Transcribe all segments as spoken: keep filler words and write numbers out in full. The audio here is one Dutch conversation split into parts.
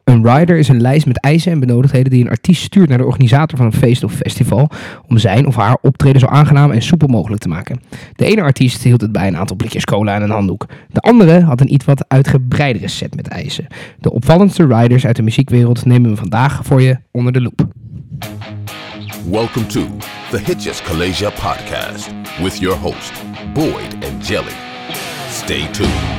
Een rider is een lijst met eisen en benodigdheden die een artiest stuurt naar de organisator van een feest of festival om zijn of haar optreden zo aangenaam en soepel mogelijk te maken. De ene artiest hield het bij een aantal blikjes cola en een handdoek. De andere had een iets wat uitgebreidere set met eisen. De opvallendste riders uit de muziekwereld nemen we vandaag voor je onder de loep. Welcome to the Hitches Kalasia podcast with your host, Boyd and Jelly. Stay tuned.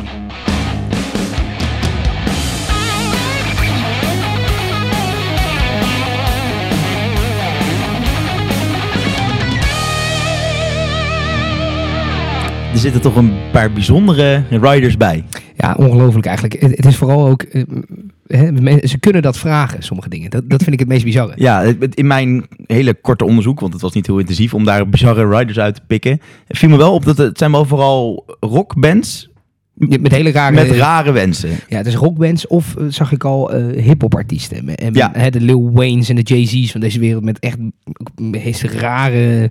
Er zitten toch een paar bijzondere riders bij. Ja, ongelooflijk eigenlijk. Het, het is vooral ook... Uh, he, ze kunnen dat vragen, sommige dingen. Dat, dat vind ik het meest bizarre. Ja, in mijn hele korte onderzoek, want het was niet heel intensief om daar bizarre riders uit te pikken, viel me wel op dat het zijn wel vooral rockbands met hele rare... Met rare wensen. Ja, het is rockbands of uh, zag ik al uh, hip-hop artiesten. En, ja. He, de Lil Wayne's en de Jay-Z's van deze wereld met echt meest rare...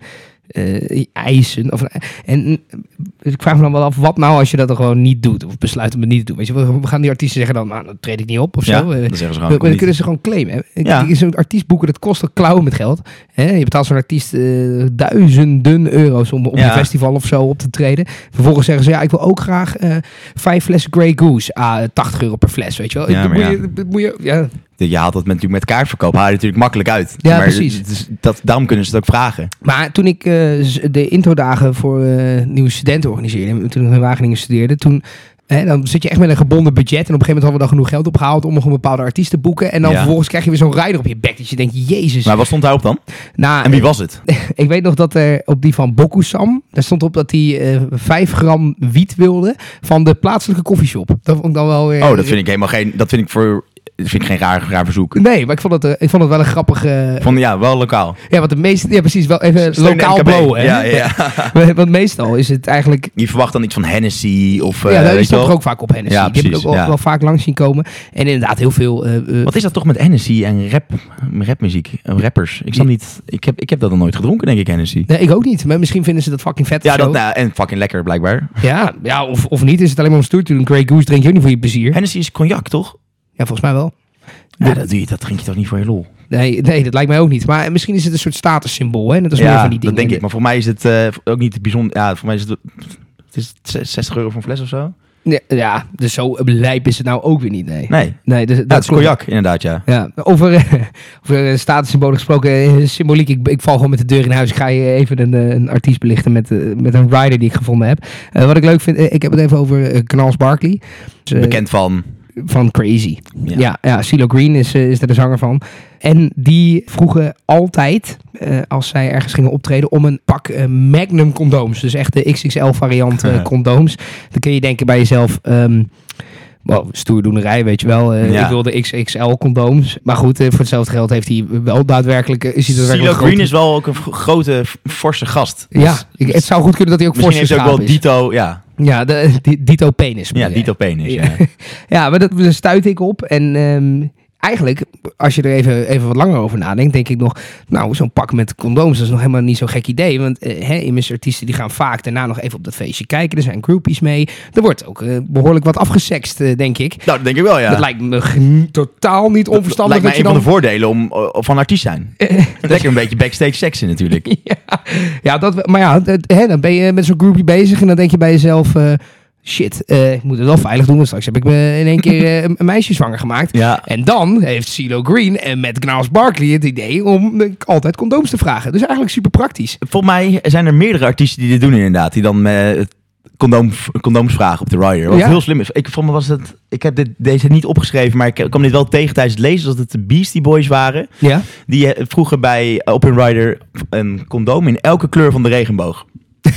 Uh, eisen. Of, en ik vraag me dan wel af, wat nou als je dat er gewoon niet doet? Of besluit om het niet te doen? Weet je, we, we gaan die artiesten zeggen dan, nou, dan treed ik niet op of ja, zo. Dan zeggen ze gewoon, we, dan kunnen ze gewoon claimen. Ja. Zo'n artiest boeken, dat kost een klauwen met geld. Hè? Je betaalt zo'n artiest uh, duizenden euro's om op ja. een festival of zo op te treden. Vervolgens zeggen ze, ja, ik wil ook graag uh, vijf flessen Grey Goose. Ah, tachtig euro per fles, weet je wel. Ja, moet ja. je, moet je, ja. Je haalt dat met, natuurlijk met kaartverkoop, haal je natuurlijk makkelijk uit. Ja, maar precies. Het is, dat, daarom kunnen ze het ook vragen. Maar toen ik uh, de introdagen voor uh, nieuwe studenten organiseerde, toen ik in Wageningen studeerde, toen... Hè, dan zit je echt met een gebonden budget. En op een gegeven moment hadden we dan genoeg geld opgehaald om nog een bepaalde artiest te boeken. En dan ja. vervolgens krijg je weer zo'n rider op je bek. Dat je denkt, jezus. Maar wat stond daarop dan? Nou, en wie was het? Ik weet nog dat er op die van Bokusam, daar stond op dat hij uh, vijf gram wiet wilde van de plaatselijke koffieshop. Dat vond ik dan wel weer... Oh, dat vind ik helemaal geen... Dat vind ik voor... Dat vind ik geen raar, raar verzoek. Nee, maar ik vond het, uh, ik vond het wel een grappige... Vond, ja, wel lokaal. Ja, want de meeste... Ja, precies, wel even Steun lokaal blowen. Hè? Ja, ja, ja. Want meestal is het eigenlijk... Je verwacht dan iets van Hennessy of... Uh, ja, die die stond er ook vaak op Hennessy. Ja, die heb ik ook wel, ja. wel vaak langs zien komen. En inderdaad heel veel... Uh, uh, Wat is dat toch met Hennessy en rap, rapmuziek? Rappers. Ik, snap niet, ik, heb, ik heb dat nog nooit gedronken, denk ik, Hennessy. Nee, ik ook niet. Maar misschien vinden ze dat fucking vet. Ja, dat, nou, en fucking lekker, blijkbaar. Ja, ja of, of niet. Is het alleen maar om stoer te doen. Grey Goose drink je ook niet voor je plezier. Hennessy is cognac, toch? Ja, volgens mij wel. Ja, dat, doe je, dat drink je toch niet voor je lol? Nee, nee, dat lijkt mij ook niet. Maar misschien is het een soort statussymbool, hè? Dat is ja, meer van die dingen. dat denk ik. Maar voor mij is het uh, ook niet bijzonder... Ja, voor mij is het... Het is zestig euro voor een fles of zo. Ja, ja, dus zo lijp is het nou ook weer niet, nee. Nee, nee dus, ja, dat is cognac, inderdaad, ja. ja over, uh, over statussymbolen gesproken, uh, symboliek, ik, ik val gewoon met de deur in huis. Ik ga je even een, een artiest belichten met, uh, met een rider die ik gevonden heb. Uh, wat ik leuk vind, uh, ik heb het even over uh, Gnarls Barkley. Dus, uh, Bekend van... Van Crazy. Ja, ja, ja CeeLo Green is, uh, is er de zanger van. En die vroegen altijd, uh, als zij ergens gingen optreden, om een pak uh, Magnum condooms. Dus echt de X X L variant uh, condooms. Dan kun je denken bij jezelf... Um, Well, stoerdoenerij, weet je wel. Uh, ja. Ik wilde X X L condooms. Maar goed, uh, voor hetzelfde geld heeft hij wel daadwerkelijk... Uh, CeeLo Green is wel ook een grote, forse gast. Ja, dus, ik, het zou goed kunnen dat hij ook forse misschien is. Misschien is ook wel Dito, ja. Ja, de, de, Dito penis. Ja, Dito penis, ja. Ja, maar dat, daar stuit ik op. En... Um, eigenlijk, als je er even, even wat langer over nadenkt, denk ik nog, nou, zo'n pak met condooms, dat is nog helemaal niet zo'n gek idee. Want uh, hè, immers-artiesten die gaan vaak daarna nog even op dat feestje kijken. Er zijn groupies mee. Er wordt ook uh, behoorlijk wat afgesext, uh, denk ik. Nou, dat denk ik wel, ja. Dat lijkt me g- totaal niet onverstandig. Dat lijkt mij dat een je van de voordelen om uh, van artiest zijn. Lekker een beetje backstage seksen natuurlijk. ja, ja, dat, maar ja, dat, hè, dan ben je met zo'n groupie bezig en dan denk je bij jezelf... Uh, shit, uh, ik moet het wel veilig doen, want straks heb ik me in één keer uh, een meisje zwanger gemaakt. Ja. En dan heeft CeeLo Green en met Gnarls Barkley het idee om uh, altijd condooms te vragen. Dus eigenlijk super praktisch. Volgens mij zijn er meerdere artiesten die dit doen inderdaad. Die dan uh, condoom, condooms vragen op de rider. Wat ja. heel slim is. Ik, voor me was het, ik heb dit, deze niet opgeschreven, maar ik kwam dit wel tegen tijdens het lezen. Dat het de Beastie Boys waren. Ja. Die uh, vroegen bij uh, op een rider een condoom in elke kleur van de regenboog.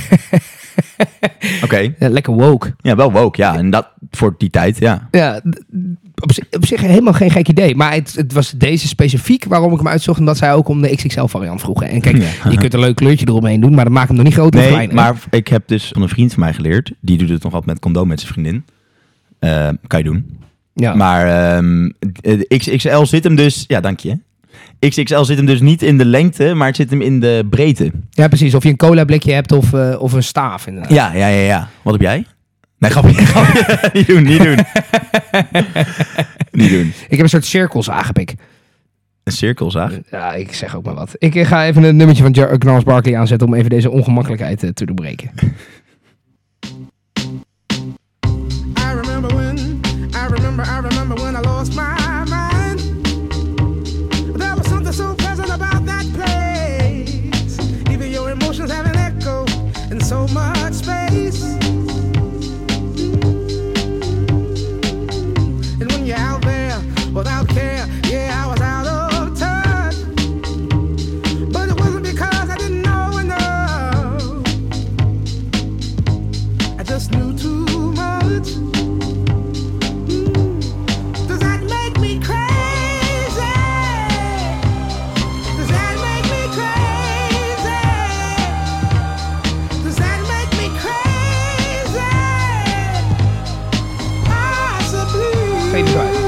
Oké. Okay. Ja, lekker woke. Ja, wel woke, ja. En dat voor die tijd, ja. Ja, op zich, op zich helemaal geen gek idee. Maar het, het was deze specifiek waarom ik hem uitzocht. Omdat zij ook om de X X L variant vroegen. En kijk, ja. je kunt een leuk kleurtje eromheen doen, maar dat maakt hem nog niet groter nee, of kleiner. Maar ik heb dus van een vriend van mij geleerd. Die doet het nog altijd met condoom met zijn vriendin. Uh, kan je doen. Ja. Maar um, X X L zit hem dus... Ja, dank je. X X L zit hem dus niet in de lengte, maar het zit hem in de breedte. Ja, precies. Of je een cola blikje hebt of, uh, of een staaf inderdaad. Ja, ja, ja, ja. Wat heb jij? Nee, grapje. grapje. niet doen, niet doen. Niet doen. Ik heb een soort cirkelzaag, heb ik. Een cirkelzaag? Ja, ik zeg ook maar wat. Ik ga even een nummertje van Jar- Gnarls Barkley aanzetten om even deze ongemakkelijkheid uh, te doorbreken. I remember when, I remember, I remember when I lost my mind. There was something so pleasant about that place. Even your emotions have an echo in so much space. And when you're out there without care, yeah, I was out of knew too much. Mm. Does that make me crazy? Does that make me crazy? Does that make me crazy? Possibly. Geen kwijt.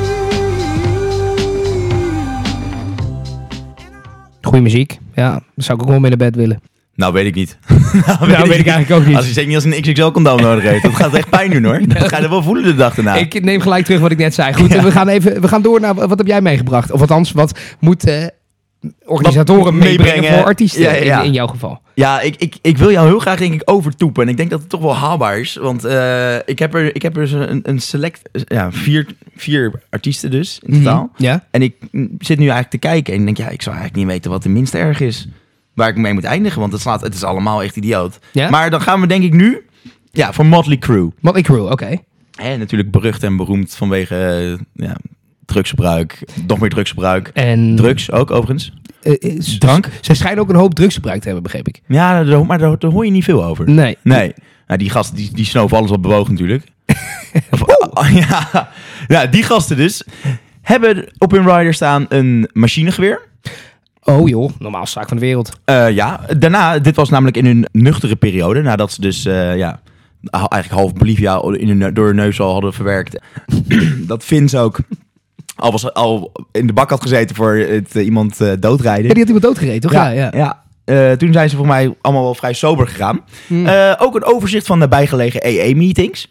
Goeie muziek. Ja, dat zou ik ook wel mee naar bed willen. Nou, weet ik niet. nou, weet, nou, ik weet ik eigenlijk ook niet. Als je zeker niet als een X X L-condoom nodig heeft. Dat gaat echt pijn doen, hoor. Dat ga je er wel voelen de dag erna. Ik neem gelijk terug wat ik net zei. Goed, ja. we, gaan even, we gaan door naar... Wat heb jij meegebracht? Of althans, wat moeten uh, organisatoren wat meebrengen, meebrengen voor artiesten ja, ja. In, in jouw geval? Ja, ik, ik, ik wil jou heel graag, denk ik, overtoepen. En ik denk dat het toch wel haalbaar is. Want uh, ik heb er, ik heb er een, een select... Ja, vier, vier artiesten dus, in totaal. Mm-hmm. Ja. En ik zit nu eigenlijk te kijken. En ik denk, ja, ik zou eigenlijk niet weten wat de minste erg is. Waar ik mee moet eindigen, want het, slaat, het is allemaal echt idioot. Ja? Maar dan gaan we denk ik nu ja, voor Motley Crue. Motley Crue, oké. Okay. En natuurlijk berucht en beroemd vanwege uh, ja, drugsgebruik, nog meer drugsgebruik. En drugs ook overigens. Uh, is, Drank. Zij schijnen ook een hoop drugs gebruikt te hebben, begreep ik. Ja, maar daar, daar hoor je niet veel over. Nee. Nee. Nou, die gasten die, die snoven alles wat bewogen natuurlijk. of, oh, ja. ja, die gasten dus hebben op hun rider staan een machinegeweer. Oh joh, normaal zaak van de wereld. Uh, ja, daarna, dit was namelijk in hun nuchtere periode, nadat ze dus uh, ja, eigenlijk half Bolivia in hun, door hun neus al hadden verwerkt. dat Vince ook al, was, al in de bak had gezeten voor het, uh, iemand uh, doodrijden. Ja, die had iemand doodgereden, toch? Ja, ja. ja. Uh, toen zijn ze voor mij allemaal wel vrij sober gegaan. Hmm. Uh, ook een overzicht van de bijgelegen E E-meetings.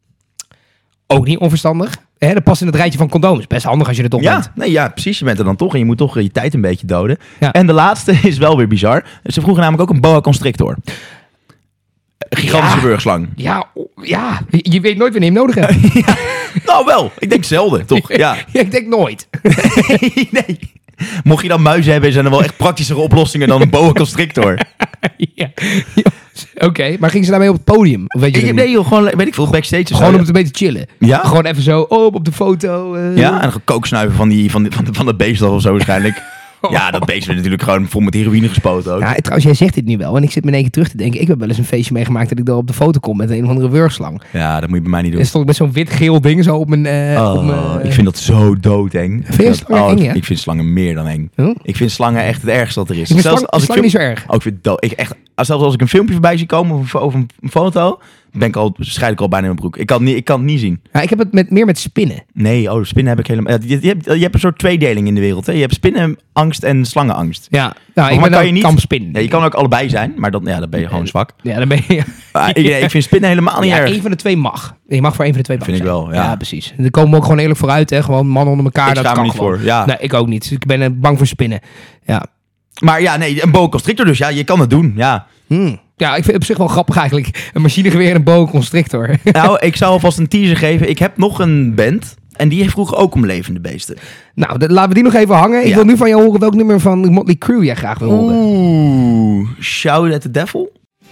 Ook niet onverstandig. Hè, dat past in het rijtje van condooms. Best handig als je er toch ja, bent. Nee, ja, precies. Je bent er dan toch en je moet toch je tijd een beetje doden. Ja. En de laatste is wel weer bizar. Ze vroegen namelijk ook een boa constrictor. Gigantische ja. burgerslang. Ja, ja, je weet nooit wanneer je hem nodig hebt. ja. Nou wel, ik denk zelden, toch? Ja, ja ik denk nooit. nee, nee. Mocht je dan muizen hebben, zijn er wel echt praktischere oplossingen dan een boa constrictor. ja. ja. Oké, okay, maar gingen ze daarmee op het podium? Of weet je ik, nee joh, gewoon, weet ik veel, backstage. Gewoon om het een beetje te chillen. Ja? Gewoon even zo, oh, op de foto. Uh... Ja, en dan kooksnuiven van, die, van, die, van, de, van dat beest of zo waarschijnlijk. Ja, dat beest werd natuurlijk gewoon vol met heroïne gespoten ook. Ja, trouwens, jij zegt dit nu wel. En ik zit me in één keer terug te denken. Ik heb wel eens een feestje meegemaakt dat ik daar op de foto kom met een of andere wurgslang. Ja, dat moet je bij mij niet doen. En stond ik met zo'n wit-geel ding zo op mijn... Uh, oh, op mijn uh... ik vind dat zo doodeng. Vind je slangen oh, eng, ja? Ik vind slangen meer dan eng. Huh? Ik vind slangen echt het ergste dat er is. Ik vind zelfs slang, als slang ik film... niet zo erg. Oh, ik vind dood. Ik echt, zelfs als ik een filmpje voorbij zie komen of, of een, een foto... ben ik al, scheid ik al bijna in mijn broek. Ik kan, niet, ik kan het niet zien. Ja, ik heb het met, meer met spinnen. Nee, oh, spinnen heb ik helemaal... Je, je, hebt, je hebt een soort tweedeling in de wereld. Hè? Je hebt spinnenangst en slangenangst. Ja, nou, ik ben kan je niet, kampspin. Ja, je kan ook allebei zijn, maar dan, ja, dan ben je gewoon zwak. Ja, dan ben je... Ja. ik, ik vind spinnen helemaal niet ja, erg. Één van de twee mag. Je mag voor één van de twee bang vind zijn. Ik wel, ja. ja. precies. En daar komen we ook gewoon eerlijk vooruit, hè. Gewoon mannen onder elkaar. Ik dat sta kan me niet gewoon. voor, ja. Nee, ik ook niet. Ik ben bang voor spinnen. Ja. Maar ja, nee, een boa constrictor dus. Ja, je kan het doen, ja. Hmm. Ja, ik vind het op zich wel grappig eigenlijk. Een machinegeweer en een boa constrictor. Nou, ik zou alvast een teaser geven. Ik heb nog een band. En die vroeg ook om levende beesten. Nou, de, laten we die nog even hangen. Ik ja. wil nu van jou horen welk nummer van Motley Crue jij graag wil horen. Oeh, Shout at the Devil.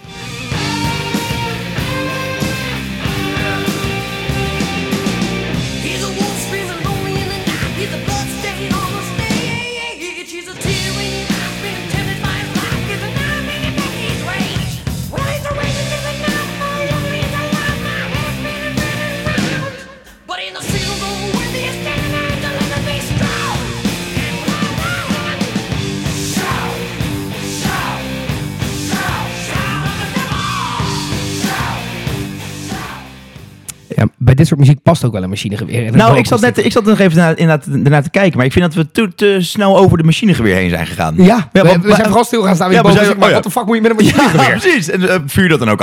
Ja, bij dit soort muziek past ook wel een machinegeweer. Nou, ik zat, net, ik zat nog even naar, naar, naar te kijken, maar ik vind dat we te, te snel over de machinegeweer heen zijn gegaan. Ja, ja we, we, we zijn vooral stil gaan staan. Ja, we zijn, oh maar ja. wat de fuck moet je met een machinegeweer? Ja, precies. En uh, vuur dat dan ook af?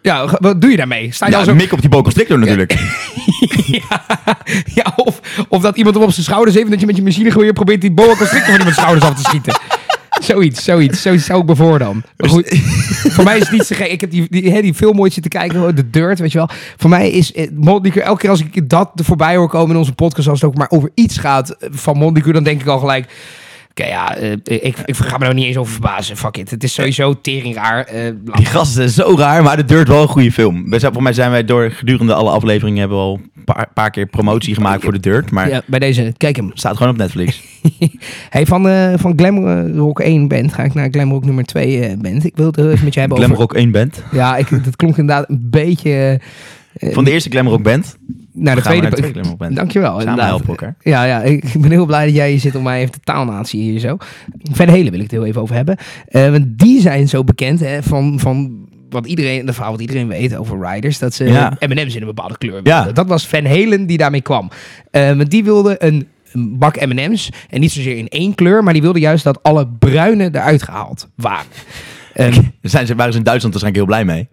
Ja, wat doe je daarmee? Sta je ja, dan zo... mik op die boa constrictor natuurlijk. ja, ja of, of dat iemand hem op zijn schouders heeft... en dat je met je machinegeweer probeert die boa constrictor van iemands schouders af te schieten. Zoiets, zoiets. Zoiets zou ik me voor dan. Maar goed, voor mij is het niet zo gek. Ik heb die, die, die film ooit zitten kijken, The Dirt, weet je wel. Voor mij is Motley Crue, elke keer als ik dat er voorbij hoor komen in onze podcast, als het ook maar over iets gaat van Motley Crue, dan denk ik al gelijk... Oké, okay, ja, uh, ik, ik ga me er niet eens over verbazen. Fuck it. Het is sowieso tering raar. Uh, die gasten zijn zo raar, maar The Dirt wel een goede film. Voor mij zijn wij door gedurende alle afleveringen hebben we al een paar, paar keer promotie gemaakt voor The Dirt. Maar ja, bij deze, kijk hem. Staat gewoon op Netflix. Hey, van, uh, van Glamrock één band ga ik naar Glamrock nummer twee uh, band. Ik wil het even met je hebben Glamrock over... één band? Ja, ik, dat klonk inderdaad een beetje... Uh, van de eerste Glamrock band? Naar de tweede, naar de tweede Glamrock band. Dankjewel. Samen helpen elkaar. Ja, ja, ik ben heel blij dat jij hier zit om mij even de taalnatie hier zo. Van Halen wil ik het heel even over hebben. Uh, want die zijn zo bekend hè, van... van wat iedereen, de verhaal wat iedereen weet over Riders, dat ze ja. M en M's in een bepaalde kleur wilden. Ja. Dat was Van Halen die daarmee kwam. Uh, want die wilde een, een bak M en M's en niet zozeer in één kleur, maar die wilde juist dat alle bruine eruit gehaald waren. Um, zijn ze, waren ze in Duitsland waarschijnlijk heel blij mee.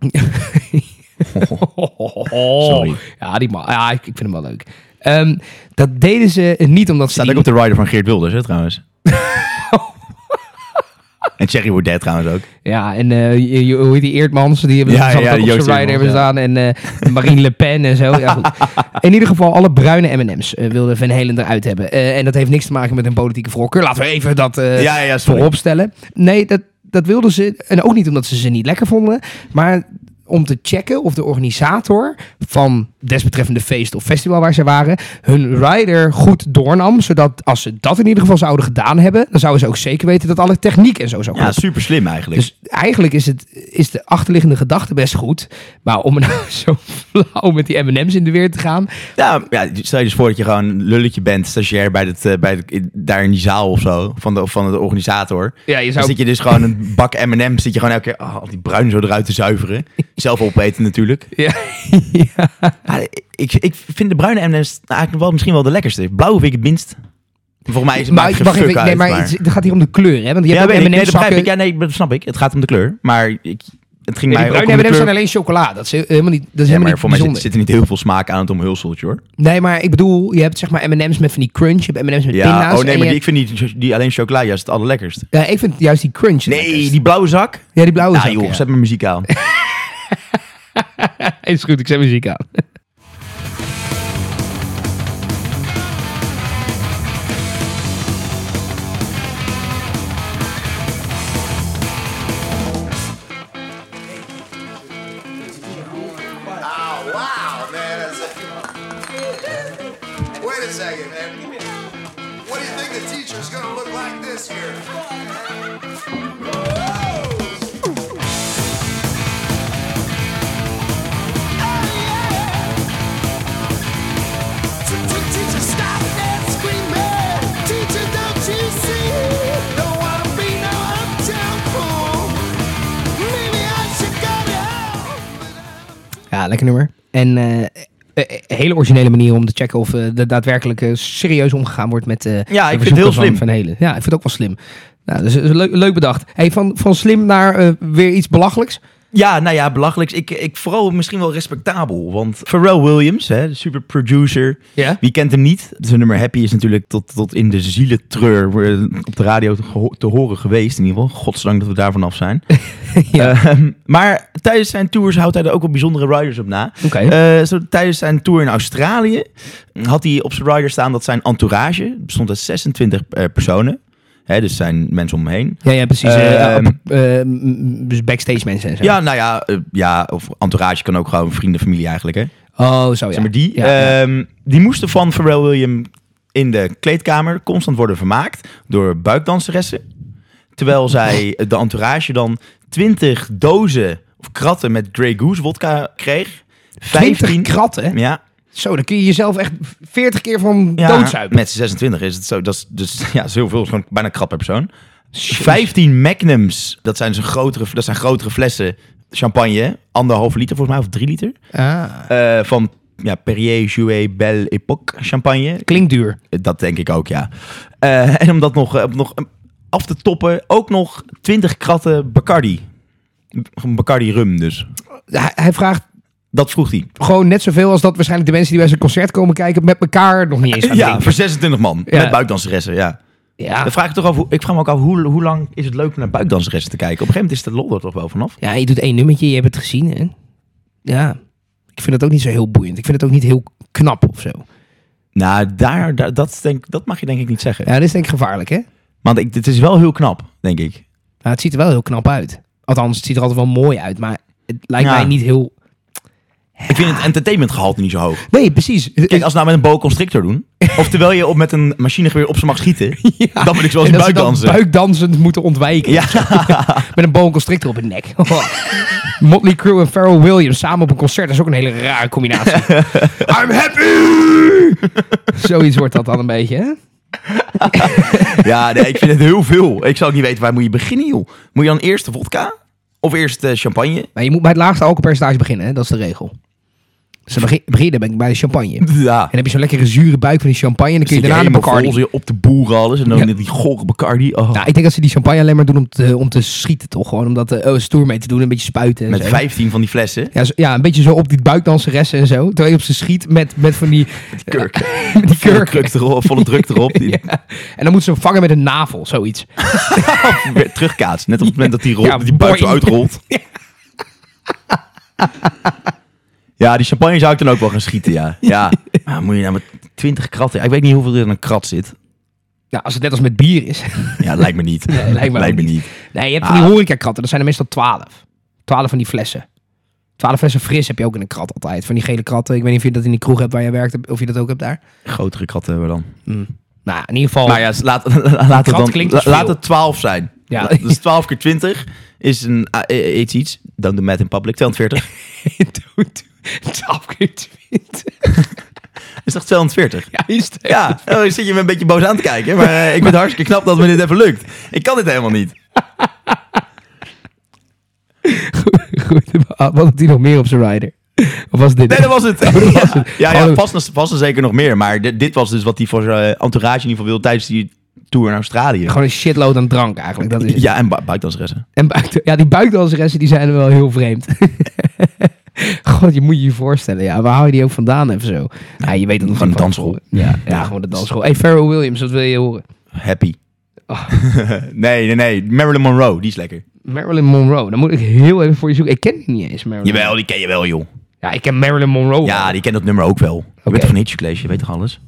Sorry. Ja, die man, ja, ik, ik vind hem wel leuk. Um, dat deden ze niet omdat ze... Staat die... ook op de rider van Geert Wilders, hè, trouwens. En Thierry Baudet trouwens ook. Ja, en uh, je, je, hoe heet die Eerdmans? Die hebben ja, ja, ja, ook op zijn rider hebben ja. staan. En uh, Marine Le Pen en zo. Ja, goed. In ieder geval, alle bruine M en M's uh, wilde Van Halen eruit hebben. Uh, en dat heeft niks te maken met een politieke voorkeur. Laten we even dat uh, ja, ja, voorop stellen. Nee, dat, dat wilden ze. En ook niet omdat ze ze niet lekker vonden. Maar om te checken of de organisator van desbetreffende feest of festival waar ze waren, hun rider goed doornam, zodat als ze dat in ieder geval zouden gedaan hebben, dan zouden ze ook zeker weten dat alle techniek en zo zou komen. Ja, super slim eigenlijk. Dus eigenlijk is, het, is de achterliggende gedachte best goed, maar om er nou zo flauw met die M en M's in de weer te gaan. Ja, ja, stel je dus voor dat je gewoon een lulletje bent, stagiair bij het, uh, bij het, daar in die zaal of zo, van de, van de organisator. Ja, je zou... Dan zit je dus gewoon een bak M en M's, zit je gewoon elke keer oh, die bruin zo eruit te zuiveren. Zelf opeten natuurlijk. Ja. ja. Ja, ik, ik vind de bruine M en M's eigenlijk wel misschien wel de lekkerste. Blauw vind ik het minst. Volgens mij is het maar, maar wacht even, uit, nee, maar, maar het gaat hier om de kleur, hè? Want je ja, hebt weet M en ik, M's nee, dat, ik. Ja, nee, dat snap ik. Het gaat om de kleur. Maar ik, het ging nee, mij bruine ook om M en M's kleur... zijn alleen chocola. Dat is helemaal niet. Dat is ja, helemaal maar niet voor bijzonder. mij zit, zit er niet heel veel smaak aan het omhulseltje, hoor. Nee, maar ik bedoel, je hebt zeg maar M en M's met van die crunch, je hebt M en M's met ja, pinda's. Oh nee, maar je... die, ik vind die, die alleen chocola juist het allerlekkerst. Ja, ik vind juist die crunch. Nee, lekkerst. die blauwe zak. Ja, die blauwe nou, zak. Joh, ja. zet mijn muziek aan. Is goed, ik zet muziek aan. Ja, lekker nummer. En uh, een hele originele manier om te checken of uh, er daadwerkelijk uh, serieus omgegaan wordt met uh, ja, ik vind het heel slim. Van Halen. Ja, ik vind het ook wel slim. Nou, dus uh, leuk, leuk bedacht. Hey, van, van slim naar uh, weer iets belachelijks. Ja, nou ja, belachelijk. Ik, ik vooral misschien wel respectabel. Want Pharrell Williams, hè, de super producer, yeah. Wie kent hem niet? Zijn nummer Happy is natuurlijk tot, tot in de zielentreur op de radio te, te horen geweest. In ieder geval, godsdank dat we daar vanaf zijn. ja. uh, maar tijdens zijn tours houdt hij er ook wel bijzondere riders op na. Okay. Uh, zo, tijdens zijn tour in Australië had hij op zijn rider staan dat zijn entourage bestond uit zesentwintig uh, personen. Hè, dus zijn mensen om me heen. Ja, ja precies. Uh, uh, uh, uh, backstage mensen en zo. Ja, nou ja, uh, ja, of entourage kan ook gewoon vrienden, familie eigenlijk, hè. Oh, zo ja. Zeg maar die, ja, um, ja. die moesten van Pharrell Williams in de kleedkamer constant worden vermaakt door buikdanseressen. Terwijl zij, de entourage dan twintig dozen of kratten met Grey Goose vodka kreeg. twintig kratten? Ja. Zo, dan kun je jezelf echt veertig keer van ja, doodzuipen. Met zesentwintig is het zo. Dat is dus ja, zoveel, gewoon bijna krap per persoon. vijftien Magnums, dat zijn, zo'n grotere, dat zijn grotere flessen champagne. Anderhalve liter volgens mij, of drie liter. Ah. Uh, van ja, Perrier, Jouet, Belle Époque champagne. Klinkt duur. Dat denk ik ook, ja. Uh, en om dat nog, uh, nog af te toppen, ook nog twintig kratten Bacardi. Bacardi rum dus. hij, hij vraagt... Dat vroeg hij. Gewoon net zoveel als dat waarschijnlijk de mensen die bij zijn concert komen kijken met elkaar nog niet eens gaan Ja, drinken. voor zesentwintig man. Ja. Met buikdanseressen, ja. Ja. Dan vraag ik, toch af, ik vraag me ook af, hoe, hoe lang is het leuk om naar buikdanseressen te kijken? Op een gegeven moment is de lol er toch wel vanaf? Ja, je doet één nummertje, je hebt het gezien. Hè? Ja, ik vind het ook niet zo heel boeiend. Ik vind het ook niet heel knap of zo. Nou, daar, daar, dat, denk, dat mag je denk ik niet zeggen. Ja, dat is denk ik gevaarlijk, hè? Want ik, het is wel heel knap, denk ik. Nou, het ziet er wel heel knap uit. Althans, het ziet er altijd wel mooi uit, maar het lijkt Ja. mij niet heel... Ik vind het entertainmentgehalte niet zo hoog. Nee, precies. Kijk, als we nou met een boa constrictor doen, of terwijl je op met een machinegeweer op ze mag schieten, Ja. dan wil ik zoals En een dat ze dan buikdansen. buikdansend moeten ontwijken. Ja. Met een boa constrictor op het nek. Motley Crue en Pharrell Williams samen op een concert. Dat is ook een hele rare combinatie. I'm happy! Zoiets wordt dat dan een beetje, hè? Ja, nee, ik vind het heel veel. Ik zou ook niet weten, waar moet je beginnen, joh? Moet je dan eerst de vodka? Of eerst uh, champagne? Maar je moet bij het laagste alcoholpercentage beginnen, hè? Dat is de regel. Dus dan begin, begin je dan bij de champagne. En Ja. dan heb je zo'n lekkere zure buik van die champagne. En dan kun je Zit daarna de helemaal Bacardi. vol, zie je op de boeren alles. En dan Ja. die gore Bacardi. Oh. Nou, ik denk dat ze die champagne alleen maar doen om te, om te schieten, toch? Gewoon om dat uh, stoer mee te doen. Een beetje spuiten. En Met zo. vijftien van die flessen. Ja, zo, ja, een beetje zo op die buikdanseressen en zo. Terwijl je op ze schiet met, met van die... Die kurk. met die Volle kurk. druk erop. Volle druk erop. Die Ja. En dan moeten ze hem vangen met een navel, zoiets. weer terugkaatst. Net op het moment dat die, rol, Ja, die buik zo boing. uitrolt. Ja, die champagne zou ik dan ook wel gaan schieten, ja. Ja, maar moet je nou met twintig kratten... Ja, ik weet niet hoeveel er in een krat zit. Ja, als het net als met bier is. Ja, lijkt me niet. Nee, lijkt me ook me niet. niet. Nee, je hebt van die Ah. horecakratten. Dat zijn er meestal twaalf. Twaalf van die flessen. Twaalf flessen fris heb je ook in een krat altijd. Van die gele kratten. Ik weet niet of je dat in die kroeg hebt waar je werkt. Of je dat ook hebt daar. Grotere kratten hebben we dan. Mm. Nou, in ieder geval... Maar ja, laat, laat, het, dan, klinkt als la- laat veel. het twaalf zijn. Ja. Dus twaalf keer twintig is een, uh, iets iets. Don't do math in public. tweehonderdveertig. twaalf keer twintig. Is toch tweehonderdveertig? Ja, is het. Ja, oh, zit je me een beetje boos aan te kijken. Maar uh, ik vind het hartstikke knap dat me dit even lukt. Ik kan dit helemaal niet. Goed, goed. Wat had hij nog meer op zijn rider? Of was dit? Nee, dat was het. Oh, dat was het. Ja, ja, Oh, vast, vast er zeker nog meer. Maar dit, dit was dus wat hij voor zijn entourage in ieder geval wil tijdens die tour in Australië. Gewoon een shitload aan drank eigenlijk. Dat is het. Ja, en bu- buikdanseressen. En buik, ja, die buikdanseressen die zijn er wel heel vreemd. God, je moet je je voorstellen. Ja, waar hou je die ook vandaan even zo? Ja, je weet het nog Gewoon niet een van dansschool. Ja, ja, gewoon de dansschool. Hey, Pharrell Williams, wat wil je horen? Happy. Oh. nee, nee, nee. Marilyn Monroe, die is lekker. Marilyn Monroe. Dan moet ik heel even voor je zoeken. Ik ken die niet eens, Marilyn. Jawel, die ken je wel, joh. Ja, ik ken Marilyn Monroe. Ja, wel. die kent dat nummer ook wel. Je Oké. bent toch van Hitch College, je weet toch alles?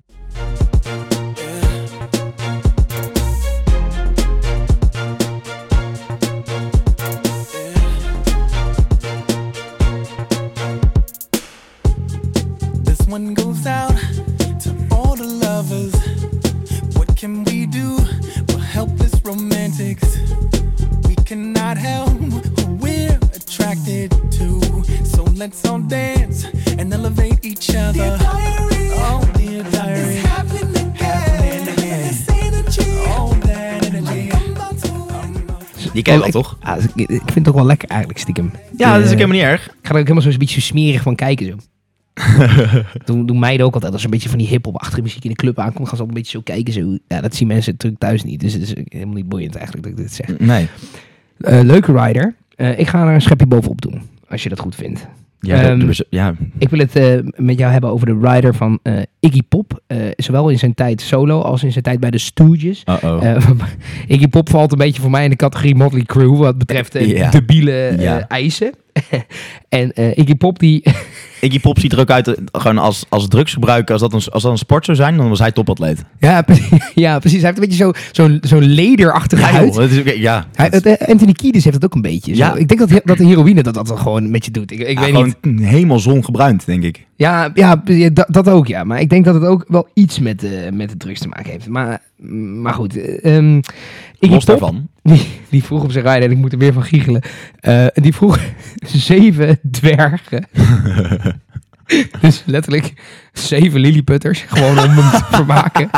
This one goes out to all the lovers. What can we do? We're helpless romantics. We cannot help who we're attracted to. So let's all dance and elevate each other. Dear diary, oh dear diary, it's happening again. Happening again. This energy, oh that energy. I'm about to, I'm about to. Die ken je wel, ik, toch? ah, ik, ik vind het ook wel lekker eigenlijk, stiekem. Ja, dat is Eh, ook helemaal niet erg. Ik ga er ook helemaal zo'n beetje smerig van kijken zo. doen, doen meiden ook altijd als er een beetje van die hip-hop-achtige muziek in de club aankomt, gaan ze altijd een beetje zo kijken. Zo. Ja, dat zien mensen natuurlijk thuis niet. Dus het is helemaal niet boeiend eigenlijk dat ik dit zeg. Nee. Uh, leuke rider. Uh, ik ga er een schepje bovenop doen, als je dat goed vindt. Ja, Ehm, dus, ja. Ik wil het uh, met jou hebben over de rider van uh, Iggy Pop. Uh, zowel in zijn tijd solo als in zijn tijd bij de Stooges. Uh-oh. Uh, Iggy Pop valt een beetje voor mij in de categorie Motley Crue wat betreft uh, Ja. debiele uh, Ja. eisen. en uh, Iggy Pop die... Iggy Pop ziet er ook uit, uh, gewoon als, als drugsgebruiker, als dat, een, als dat een sport zou zijn, dan was hij topatleet. ja, precies, ja, precies. Hij heeft een beetje zo- zo'n zo'n lederachtige Ja, huid. joh, dat is, ook- ja. Hij, het, uh, Anthony Kiedis heeft het ook een beetje. Zo. Ja. Ik denk dat, dat de heroïne dat, dat dan gewoon met je doet. Ik, ik Ja, weet gewoon niet. helemaal zongebruind, denk ik. Ja, ja, ja dat, dat ook ja. Maar ik denk dat het ook wel iets met, uh, met de drugs te maken heeft. Maar, maar goed. Uh, um, Iggy Los Pop, daarvan. Die, die vroeg op zijn rijden en ik moet er weer van giechelen. Uh, die vroeg zeven dwergen. Dus letterlijk zeven lilliputters. Gewoon om hem te vermaken.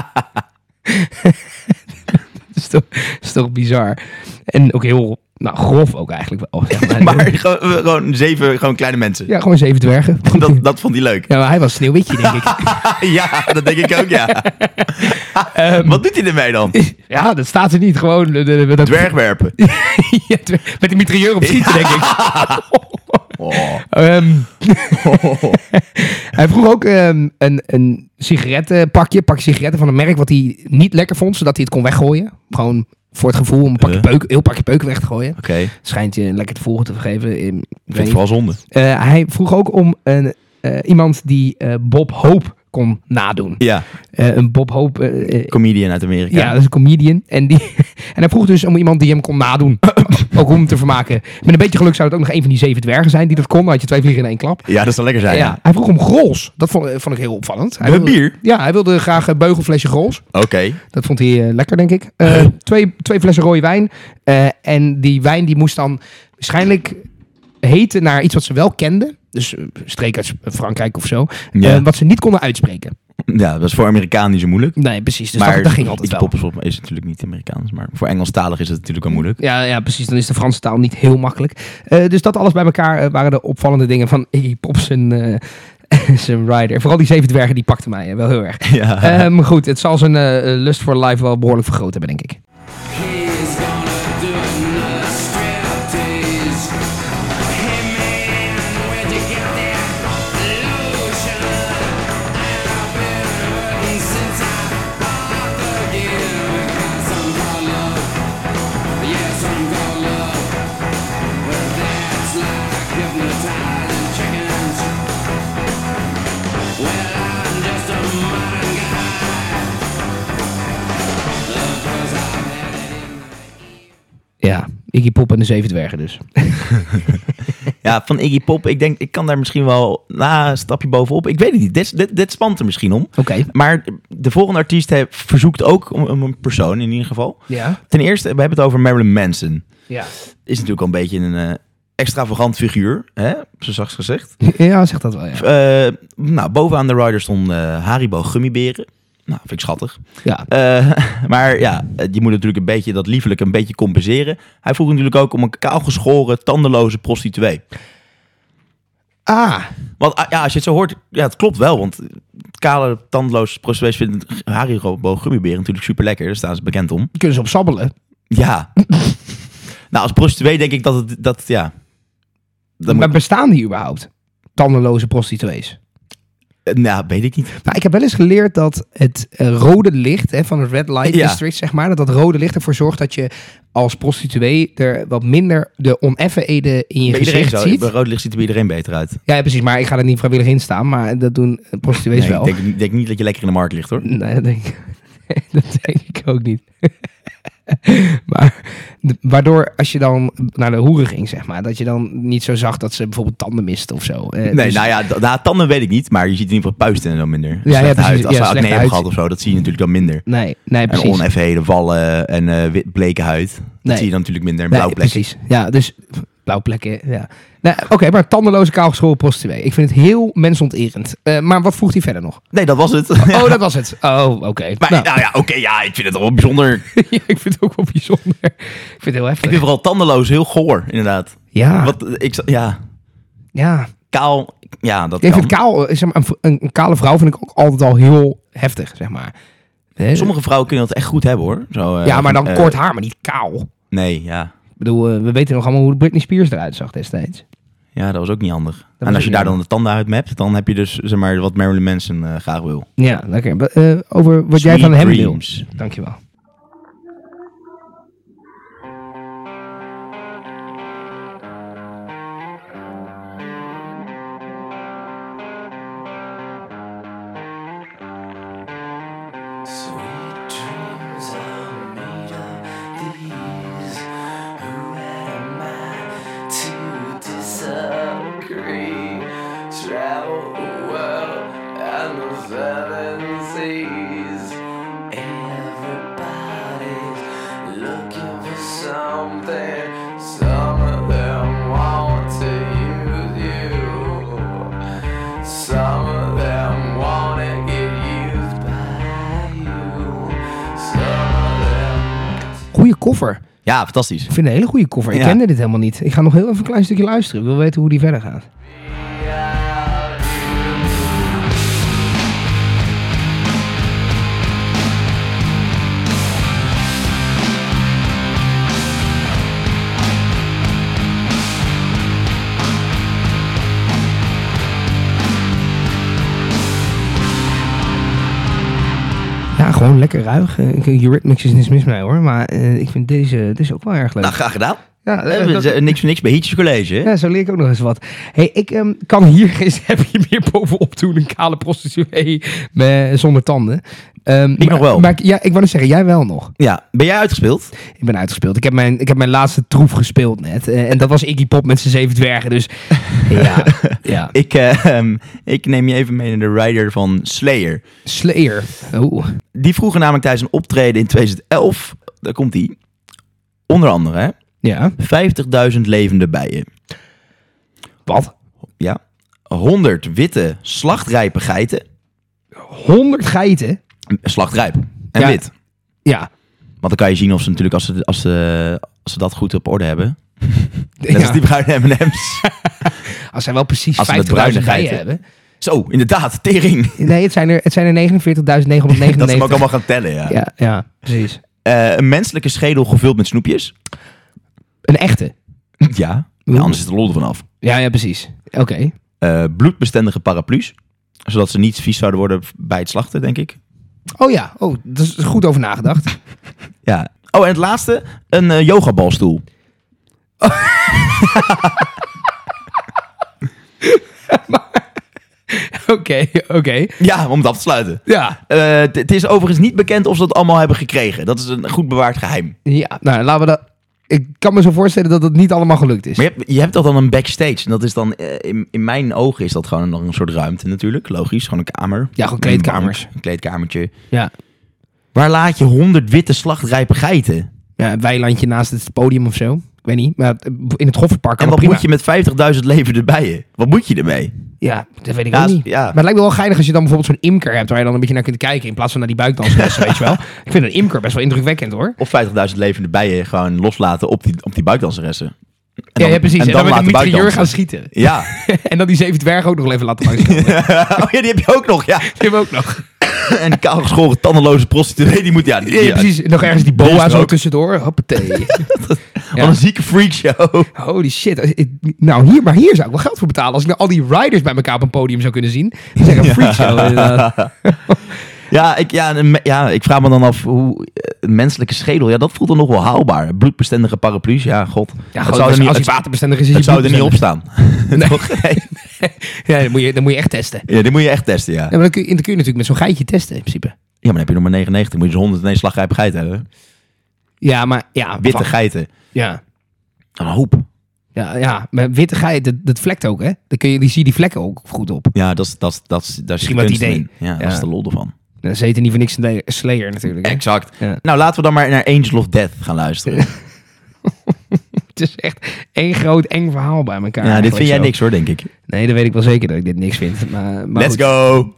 Dat is toch, is toch bizar. En ook heel nou, grof ook eigenlijk wel. Zeg maar. Maar gewoon, gewoon zeven gewoon kleine mensen. Ja, gewoon zeven dwergen. Dat, dat vond hij leuk. Ja, maar hij was Sneeuwwitje, denk ik. Ja, dat denk ik ook, ja. Um, Wat doet hij ermee dan? Ja, dat staat er niet. Gewoon de, de, de, dat- Dwergwerpen. Ja, dwer- met die mitrailleur op schieten, denk ik. Oh. Um, oh. Hij vroeg ook um, een, een sigarettenpakje, pakje sigaretten van een merk wat hij niet lekker vond, zodat hij het kon weggooien. Gewoon voor het gevoel om een pakje uh. peuk, heel pakje peuken weg te gooien. Okay. Schijnt je lekker te volgen te vergeven. Ik vind het vooral zonde. Uh, hij vroeg ook om een, uh, iemand die uh, Bob Hope kon nadoen. Ja. Uh, een Bob Hope... Uh, comedian uit Amerika. Ja, dat is een comedian. En, die, en hij vroeg dus om iemand die hem kon nadoen. Ook om hem te vermaken. Met een beetje geluk zou het ook nog een van die zeven dwergen zijn die dat kon. Dan had je twee vliegen in één klap. Ja, dat zou lekker zijn. Ja, ja. Hij vroeg om grols. Dat vond, vond ik heel opvallend. Hij wilde, bier? Ja, hij wilde graag een beugelflesje grols. Oké. Okay. Dat vond hij uh, lekker, denk ik. Uh, twee, twee flessen rode wijn. Uh, en die wijn die moest dan waarschijnlijk heten naar iets wat ze wel kenden. Dus uh, streek uit Frankrijk of zo. Ja. Uh, wat ze niet konden uitspreken. Ja, dat is voor Amerikaan niet zo moeilijk. Nee, precies. Dus maar dat, dat ging altijd wel. Pop is natuurlijk niet Amerikaans, maar voor Engelstalig is het natuurlijk wel moeilijk. Ja, ja, precies. Dan is de Franse taal niet heel makkelijk. Uh, dus dat alles bij elkaar uh, waren de opvallende dingen van Iggy Pop zijn, uh, zijn rider. Vooral die zeven dwergen, die pakten mij uh, wel heel erg. Ja. Um, goed, het zal zijn uh, lust voor live wel behoorlijk vergroot hebben, denk ik. Ja, Iggy Pop en de Zeven Dwergen dus. Ja, van Iggy Pop, ik denk, ik kan daar misschien wel na een stapje bovenop. Ik weet het niet, dit, dit, dit spant er misschien om. Oké. Okay. Maar de volgende artiest heeft, verzoekt ook om, om een persoon in ieder geval. Ja. Ten eerste, we hebben het over Marilyn Manson. Ja. Is natuurlijk al een beetje een uh, extravagant figuur, hè? Zo zachtst gezegd. Ja, zeg dat wel, ja. Uh, nou, bovenaan de rider stonden uh, Haribo gummiberen. Nou, vind ik schattig. Ja. Uh, maar ja, je moet natuurlijk een beetje dat liefelijk een beetje compenseren. Hij vroeg natuurlijk ook om een kaalgeschoren, tandeloze prostituee. Ah. Want ja, als je het zo hoort, ja, het klopt wel. Want kale, tandeloze prostituees vinden Haribo gummiberen natuurlijk super lekker. Daar staan ze bekend om. Kunnen ze op sabbelen? Ja. Nou, als prostituee denk ik dat het, dat, ja. Maar moet... bestaan die überhaupt? Tandeloze prostituees? Nou, weet ik niet. Nou, ik heb wel eens geleerd dat het uh, rode licht hè, van het Red Light ja. District, zeg maar, dat dat rode licht ervoor zorgt dat je als prostituee er wat minder de oneffenheden in je bij gezicht zo, ziet. Bij rode licht ziet er bij iedereen beter uit. Ja, ja, precies. Maar ik ga er niet vrijwillig in staan, maar dat doen prostituees nee, wel. Ik denk, denk niet dat je lekker in de markt ligt, hoor. Nee, dat denk ik, dat denk ik ook niet. Maar de, waardoor als je dan naar de hoeren ging, zeg maar, dat je dan niet zo zag dat ze bijvoorbeeld tanden mist of zo. Eh, nee, dus... nou ja, nou, tanden weet ik niet, maar je ziet in ieder geval puisten en zo minder. Ja, ja, precies, huid. Als ja, ze acne hebben huid. gehad of zo, dat zie je natuurlijk dan minder. Nee, nee, precies. En oneffenheden, vallen en uh, wit, bleke huid, dat nee. zie je dan natuurlijk minder. En Nee, blauwe plekken. Precies, ja, dus blauwe plekken, ja. Nee, Oké, okay, maar tandeloze kaalgeschoren prostituee. Ik vind het heel mensonterend. Uh, maar wat vroeg hij verder nog? Nee, dat was het. Oh, dat was het. Oh, oké. Okay. Maar nou, nou ja, oké, okay, ja, ik vind het wel bijzonder. Ja, ik vind het ook wel bijzonder. Ik vind het heel heftig. Ik vind vooral tandeloos heel goor, inderdaad. Ja. Wat, ik, ja. Ja. Kaal, ja, dat ik kan. vind kaal, zeg maar, een, een kale vrouw vind ik ook altijd al heel heftig, zeg maar. Sommige vrouwen kunnen dat echt goed hebben, hoor. Zo, uh, ja, maar dan uh, kort haar, maar niet kaal. Nee, ja. Ik bedoel, uh, we weten nog allemaal hoe Britney Spears eruit zag destijds. Ja, dat was ook niet handig. Dat en als je daar handig. dan de tanden uit mapt, dan heb je dus zeg maar wat Marilyn Manson uh, graag wil. Ja, lekker. Uh, over wat Sweet jij van hem dreams. wil. Dankjewel. Goeie koffer. Ja, fantastisch. Ik vind het een hele goede koffer. Ik Ja. kende dit helemaal niet. Ik ga nog heel even een klein stukje luisteren. Ik wil weten hoe die verder gaat. gewoon lekker ruig. Uh, Eurythmics is niks mis mee hoor. Maar uh, ik vind deze, deze ook wel erg leuk. Nou, graag gedaan. Ja, uh, dat, niks voor niks bij Hitjes College. Hè? Ja, zo leer ik ook nog eens wat. Hey, ik um, kan hier geen stapje meer bovenop doen. Een kale prostituee met, zonder tanden. Um, ik maar, nog wel. Maar ja, ik wou net zeggen, jij wel nog. Ja, ben jij uitgespeeld? Ik ben uitgespeeld. Ik heb mijn, ik heb mijn laatste troef gespeeld net. Uh, en dat was Iggy Pop met zijn zeven dwergen. Dus ja. ja. ik, uh, um, ik neem je even mee naar de rider van Slayer. Slayer. Oh. Die vroegen namelijk tijdens een optreden in twintig elf. Daar komt die. Onder andere, hè? Ja. vijftigduizend levende bijen. Wat? Ja. honderd witte slachtrijpe geiten. honderd geiten? Slachtrijp. En ja. wit. Ja. Want dan kan je zien of ze natuurlijk, als ze, als ze, als ze dat goed op orde hebben. Net ja. als die bruine M en M's. Als zij wel precies als vijftigduizend bijen hebben. Zo, inderdaad, tering. Nee, het zijn er, het zijn er negenenveertigduizend negenhonderdnegenennegentig. Dat ze hem ook allemaal gaan tellen, ja. Ja, ja precies. Uh, een menselijke schedel gevuld met snoepjes. Een echte? Ja, ja anders is de lol ervan af. Ja, ja, precies. Oké. Okay. Uh, bloedbestendige paraplu's. Zodat ze niet vies zouden worden bij het slachten, denk ik. Oh ja, oh, dat is goed over nagedacht. Ja. Oh, en het laatste, een uh, yogabalstoel. Oké, oké. Okay. Ja, om het af te sluiten. Ja. Uh, t- het is overigens niet bekend of ze dat allemaal hebben gekregen. Dat is een goed bewaard geheim. Ja, nou, laten we dat... Ik kan me zo voorstellen dat het niet allemaal gelukt is. Maar je hebt, je hebt dat dan een backstage. En dat is dan, uh, in, in mijn ogen is dat gewoon nog een soort ruimte natuurlijk. Logisch, gewoon een kamer. Ja, gewoon kleedkamers. Een, bank, een kleedkamertje. Ja. Waar laat je honderd witte slachtrijpe geiten? Ja, een weilandje naast het podium of zo. Ik weet niet, maar in het Goffertpark kan En wat prima. moet je met vijftigduizend levende bijen? Wat moet je ermee? Ja, dat weet ik ja, ook niet. Ja. Maar het lijkt me wel geinig als je dan bijvoorbeeld zo'n imker hebt... waar je dan een beetje naar kunt kijken... in plaats van naar die buikdanslessen, weet je wel. Ik vind een imker best wel indrukwekkend, hoor. Of vijftigduizend levende bijen gewoon loslaten op die, op die buikdanseressen. En dan, ja, ja, precies. En, en dan, dan met een mitrailleur gaan schieten. Ja. En dan die zeven dwergen ook nog even laten langskomen. Oh ja, die heb je ook nog, ja. Die hebben we ook nog. En die kaalgeschoren, tandeloze prostituee, die moet... Ja, die, ja, ja, precies. Nog ergens die boa zo tussendoor. Hoppatee. Wat ja. een zieke freakshow. Holy shit. Nou, hier, maar hier zou ik wel geld voor betalen. Als ik nou al die riders bij elkaar op een podium zou kunnen zien. Dat is echt een freakshow. Ja. Ja, ik, ja, ja, ik vraag me dan af hoe een menselijke schedel, ja, dat voelt dan nog wel haalbaar. Bloedbestendige paraplu's, ja, god. Ja, het zou er niet, als het waterbestendig is, is het zou er niet op staan. Nee. nee. Ja, dan moet, je, dan moet je echt testen. Ja, die moet je echt testen, ja. Ja, maar dan kun, je, dan kun je natuurlijk met zo'n geitje testen, in principe. Ja, maar dan heb je nog maar negenennegentig. Moet je dus honderd en één slaggrijpe geiten hebben. Ja, maar ja. Witte van, geiten. Ja. Een hoop. Ja, ja, maar witte geiten, dat, dat vlekt ook, hè? Dan kun je, die zie je die vlekken ook goed op. Ja, dat is dat, dat, dat is het idee. Ja, ja, dat is de lol ervan. Ja, ze heten niet voor niks een Slayer natuurlijk. Hè? Exact. Ja. Nou, laten we dan maar naar Angel of Death gaan luisteren. Het is echt één groot eng verhaal bij elkaar. Ja, dit vind jij zo. niks hoor, denk ik. Nee, dat weet ik wel zeker dat ik dit niks vind. Maar, maar Let's goed. go!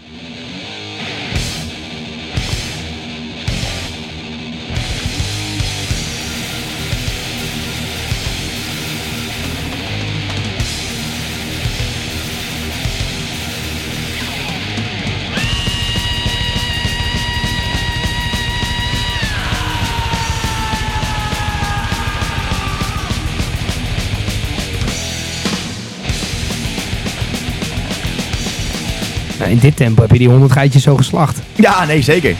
Nou, in dit tempo heb je die honderd geitjes zo geslacht. Ja, nee, zeker.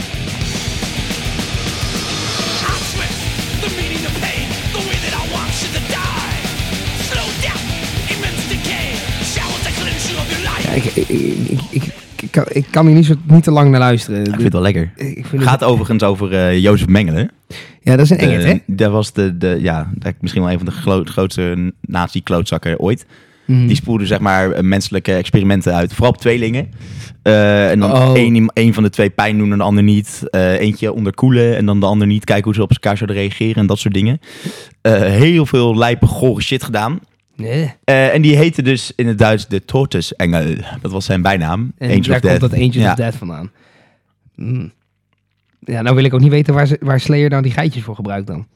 Ja, ik, ik, ik, ik, ik, kan, ik kan hier niet, zo, niet te lang naar luisteren. Ik vind het wel lekker. Ik vind Gaat het... overigens over uh, Jozef Mengele. Ja, dat is een engert, hè? Dat was de, de, ja, misschien wel een van de glo- grootste nazi-klootzakken ooit. Mm. Die spoelden zeg maar menselijke experimenten uit. Vooral op tweelingen. Uh, en dan oh. één, één van de twee pijn doen en de ander niet. Uh, eentje onderkoelen en dan de ander niet. Kijken hoe ze op elkaar zouden reageren en dat soort dingen. Uh, heel veel lijpe, gore shit gedaan. Nee. Uh, en die heette dus in het Duits de Todesengel. Dat was zijn bijnaam. En Angel daar of komt Death. dat Angel ja. of Death vandaan. Mm. Ja, nou wil ik ook niet weten waar, ze, waar Slayer nou die geitjes voor gebruikt dan.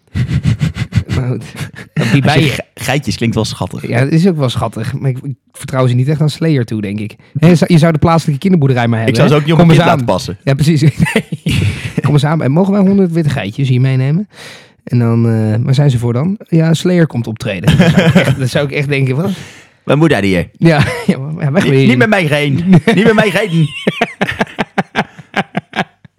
Die bijen. Ge- geitjes klinkt wel schattig. Ja, dat is ook wel schattig. Maar ik, ik vertrouw ze niet echt aan Slayer toe, denk ik. He, je zou de plaatselijke kinderboerderij maar hebben. Ik zou ze ook niet op een kind laten passen. Ja, precies. Nee. Kom eens aan. En mogen wij honderd witte geitjes hier meenemen? En dan, uh, waar zijn ze voor dan? Ja, Slayer komt optreden. Dat zou ik echt, dat zou ik echt denken, wat? Waar moet hij hier? Ja, ja, weg niet, niet met mij heen. Niet met mij heen.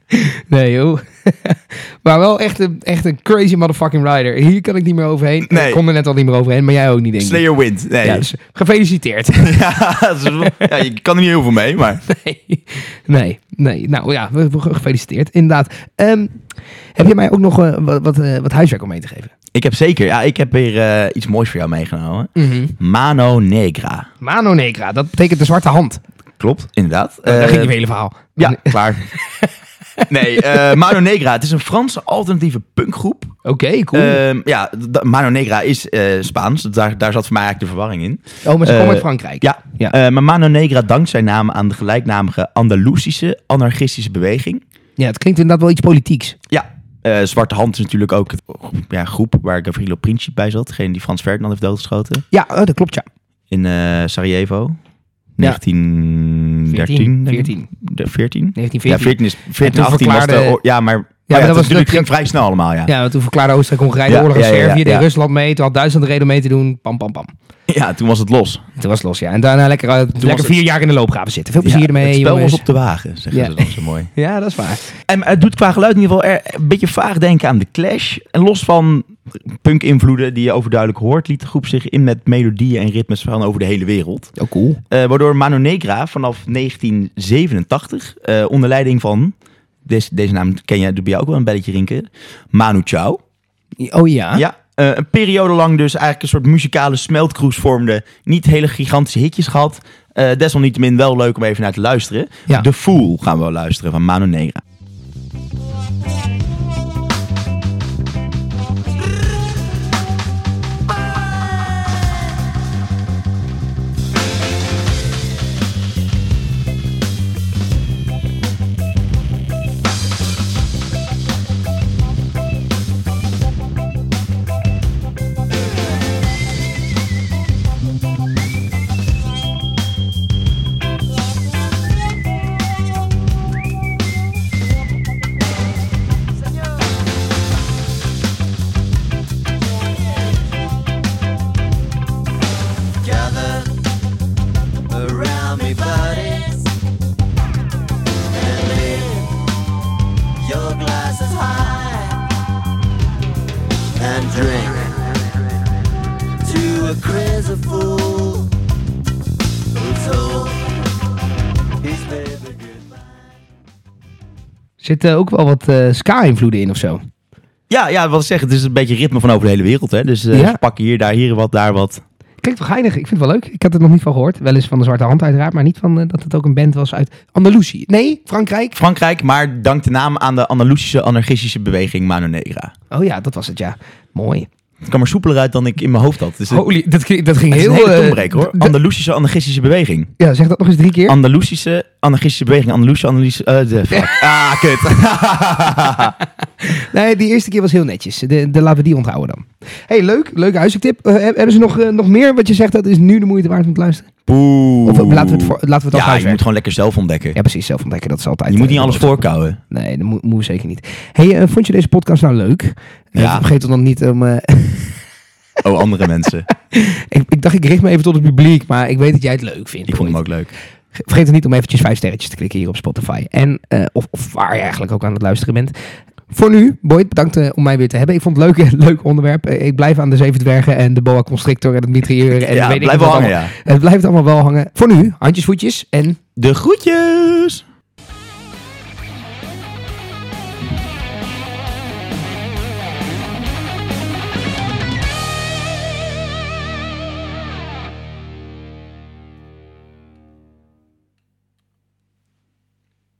Nee, joh. Maar wel echt een, echt een crazy motherfucking rider. Hier kan ik niet meer overheen. Nee. Ik kon er net al niet meer overheen, maar jij ook niet, denk ik. Slayer wint. Nee. Ja, dus gefeliciteerd. ja, dat is wel- ja, je kan er niet heel veel mee, maar... Nee, nee, nee. Nou ja, we- we- gefeliciteerd. Inderdaad. Um, heb je mij ook nog uh, wat, wat, uh, wat huiswerk om mee te geven? Ik heb zeker... Ja, ik heb weer uh, iets moois voor jou meegenomen. Mm-hmm. Mano Negra. Mano Negra, dat betekent de zwarte hand. Klopt, inderdaad. Uh, Daar Uh, ging je hele verhaal. Ja, klaar. Nee, uh, Mano Negra. Het is een Franse alternatieve punkgroep. Oké, okay, cool. Uh, ja, d- Mano Negra is uh, Spaans. Daar, daar zat voor mij eigenlijk de verwarring in. Oh, maar ze komen Uh, uit Frankrijk. Ja, ja. Uh, maar Mano Negra dankt zijn naam aan de gelijknamige Andalusische anarchistische beweging. Ja, het klinkt inderdaad wel iets politieks. Ja, uh, Zwarte Hand is natuurlijk ook een ja, groep waar Gavrilo Princip bij zat. Degene die Frans Ferdinand heeft doodgeschoten. Ja, oh, dat klopt, ja. In uh, Sarajevo. Ja. negentien dertien veertien. De veertien? negentien Ja, veertien. veertien is veertien, toen achttien was verklaarde- de... oor- Ja, maar... Ja, Ja, maar dat dat was was natuurlijk de- ging vrij snel allemaal, ja. Ja, toen verklaarde Oostenrijk-Hongarije Ja, de oorlog aan ja, ja, ja, Servië. Deed ja. Rusland mee. Toen had Duitsland de reden mee te doen. Pam, pam, pam. Ja, toen was het los. Toen was het los, ja. En daarna lekker, uh, lekker was het- vier jaar in de loopgraven zitten. Veel plezier Ja, ermee, het spel jongens. was op de wagen, zeggen Ja. ze dan zo mooi. Ja, dat is waar. En het doet qua geluid in ieder geval er, een beetje vaag denken aan de Clash. En los van punk-invloeden die je overduidelijk hoort, liet de groep zich in met melodieën en ritmes van over de hele wereld. Oh, cool. Uh, waardoor Mano Negra vanaf negentien zevenentachtig uh, onder leiding van, deze, deze naam ken jij, doet bij jou ook wel een belletje rinken, Manu Chao. Oh ja? Ja, uh, een periode lang dus eigenlijk een soort muzikale smeltkroes vormde. Niet hele gigantische hitjes gehad. Uh, desalniettemin wel leuk om even naar te luisteren. Ja. The Fool gaan we wel luisteren van Mano Negra. Gather around me, buddies, and lift your glasses high and drink to a crazy fool who told his baby goodbye. Zitten ook wel wat uh, ska-invloeden in of zo? Ja, ja, wat ik zeg, het is een beetje ritme van over de hele wereld. Hè? Dus uh, Ja. ze pakken hier, daar, hier wat, daar wat. Klinkt wel geinig. Ik vind het wel leuk. Ik had er nog niet van gehoord. Wel eens van de Zwarte Hand uiteraard, maar niet van uh, dat het ook een band was uit Andalusië. Nee, Frankrijk. Frankrijk, maar dankt de naam aan de Andalusische anarchistische beweging Mano Negra. Oh ja, dat was het, ja. Mooi. Het kwam er soepeler uit dan ik in mijn hoofd had. Dus het, Holy, dat, ging- dat ging het is heel... een hele uh, tongbreker hoor. d- Andalusische anarchistische beweging. Ja, zeg dat nog eens drie keer. Andalusische anarchistische beweging. Andalusische analyse. Uh, de fuck. Ah, kut. Nee, die eerste keer was heel netjes. De, de, laten we die onthouden dan. Hey, leuk. Leuke huiswerktip. Uh, hebben ze nog, uh, nog meer wat je zegt dat is nu de moeite waard om te luisteren? Poeh. Of uh, laten we het, voor, laten we het als Ja, je huiswerk. moet gewoon lekker zelf ontdekken. Ja, precies. Zelf ontdekken. Dat is altijd... Je moet niet uh, alles de boodschap. voorkouwen. Nee, dat moet, moeten we zeker niet. Hey, uh, vond je deze podcast nou leuk? Uh, Ja. Vergeet dan niet om... Uh, Oh, andere mensen. ik, ik dacht, ik richt me even tot het publiek, maar ik weet dat jij het leuk vindt. Ik vond hem ook leuk. Vergeet er niet om eventjes vijf sterretjes te klikken hier op Spotify. En, uh, of, of waar je eigenlijk ook aan het luisteren bent. Voor nu, Boyd, bedankt uh, om mij weer te hebben. Ik vond het leuk, leuk onderwerp. Uh, ik blijf aan de zeven dwergen en de boa constrictor en het mitrailleur. En Ja, weet ik blijf wat wel hangen, allemaal. ja. Het blijft allemaal wel hangen. Voor nu, handjes, voetjes en... De groetjes!